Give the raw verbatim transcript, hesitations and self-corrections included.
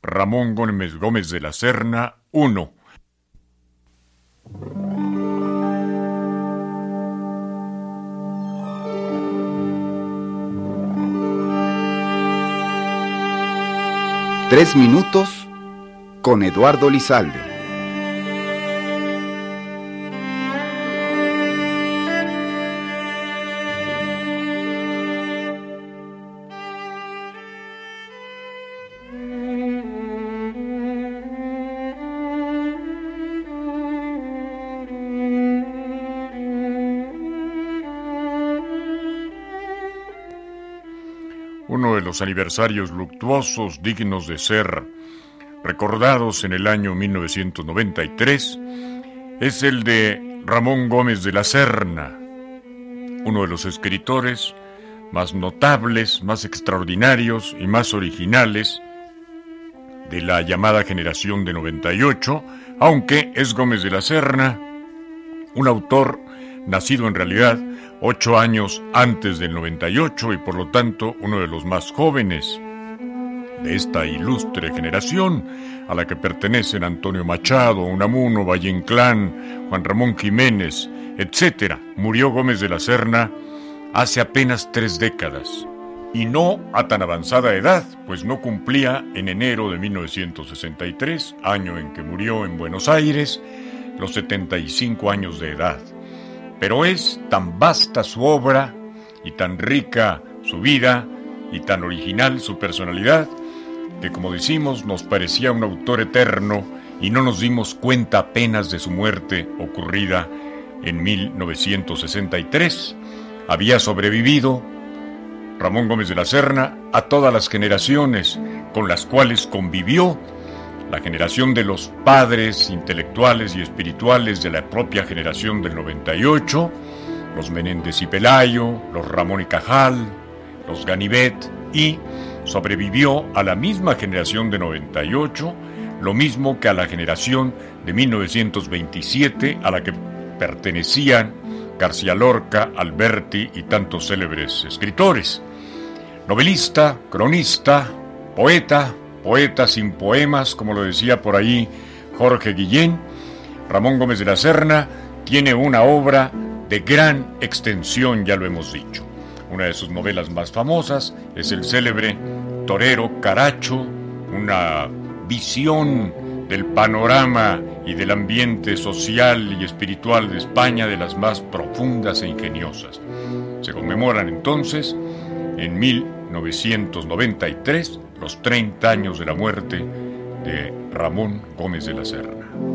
Ramón Gómez Gómez de la Serna, uno. Tres minutos con Eduardo Lizalde. Uno de los aniversarios luctuosos dignos de ser recordados en el año mil novecientos noventa y tres es el de Ramón Gómez de la Serna, uno de los escritores más notables, más extraordinarios y más originales de la llamada generación de noventa y ocho, aunque es Gómez de la Serna, un autor nacido en realidad ocho años antes del noventa y ocho y por lo tanto uno de los más jóvenes de esta ilustre generación a la que pertenecen Antonio Machado, Unamuno, Valle Inclán, Juan Ramón Jiménez, etcétera. Murió Gómez de la Serna hace apenas tres décadas y no a tan avanzada edad, pues no cumplía en enero de mil novecientos sesenta y tres, año en que murió en Buenos Aires, los setenta y cinco años de edad. Pero es tan vasta su obra y tan rica su vida y tan original su personalidad que, como decimos, nos parecía un autor eterno y no nos dimos cuenta apenas de su muerte ocurrida en mil novecientos sesenta y tres. Había sobrevivido Ramón Gómez de la Serna a todas las generaciones con las cuales convivió, la generación de los padres intelectuales y espirituales de la propia generación del noventa y ocho, los Menéndez y Pelayo, los Ramón y Cajal, los Ganivet, y sobrevivió a la misma generación de noventa y ocho, lo mismo que a la generación de mil novecientos veintisiete, a la que pertenecían García Lorca, Alberti y tantos célebres escritores. Novelista, cronista, poeta, poeta sin poemas, como lo decía por ahí Jorge Guillén, Ramón Gómez de la Serna tiene una obra de gran extensión, ya lo hemos dicho. Una de sus novelas más famosas es el célebre Torero Caracho, una visión del panorama y del ambiente social y espiritual de España de las más profundas e ingeniosas. Se conmemoran entonces, en mil novecientos noventa y tres, los treinta años de la muerte de Ramón Gómez de la Serna.